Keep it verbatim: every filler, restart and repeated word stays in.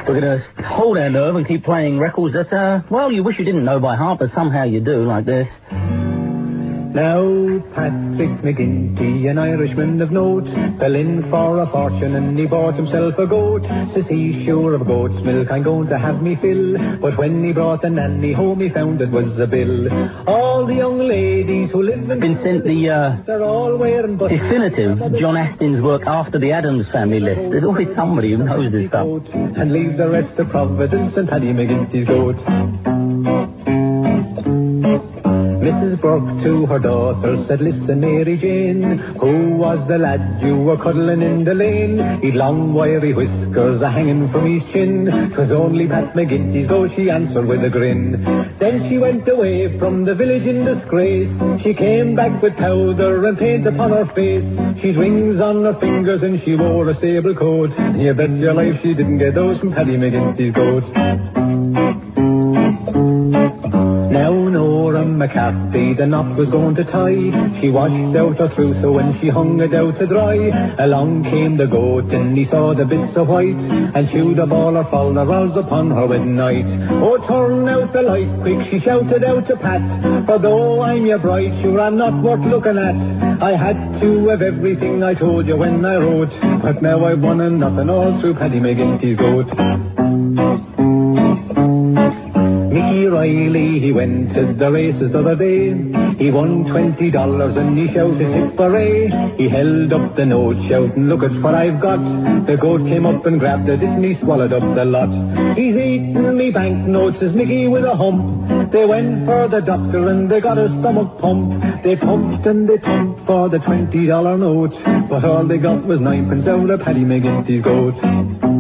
We're going to hold our nerve and keep playing records that, uh, well, you wish you didn't know by heart, but somehow you do, like this. Now, Patrick McGinty, an Irishman of note, fell in for a fortune and he bought himself a goat. Says he, sure of goat's milk, I'm going to have me fill. But when he brought the nanny home, he found it was a bill. All the young ladies who live in... Been sent the, uh, they're all wearing... definitive John Astin's work after the Addams Family list. There's always somebody who knows this stuff. And leave the rest to Providence and Paddy McGinty's goat. Missus Burke to her daughter said, listen, Mary Jane, who was the lad you were cuddling in the lane? He'd long wiry whiskers a-hanging from his chin. 'Twas only Pat McGinty's goat, she answered with a grin. Then she went away from the village in disgrace. She came back with powder and paint upon her face. She'd rings on her fingers and she wore a sable coat. And you bet your life she didn't get those from Paddy McGinty's goat. Now Nora McCarthy, the knot was going to tie. She washed out her trousseau when she hung it out to dry. Along came the goat and he saw the bits of white, and chewed up all her falderals upon her wedding night. Oh, turn out the light quick, she shouted out to Pat, for though I'm your bride, sure I'm not worth looking at. I had to have everything I told you when I wrote, but now I've won and nothing all through Paddy McGinty's goat. Mickey Riley, he went to the races the other day. He won twenty dollars and he shouted hip-hooray. He held up the note shouting, look at what I've got. The goat came up and grabbed it and he swallowed up the lot. He's eating me banknotes, says Mickey with a hump. They went for the doctor and they got a stomach pump. They pumped and they pumped for the twenty dollar note, but all they got was ninepence out of Paddy McGinty's goat.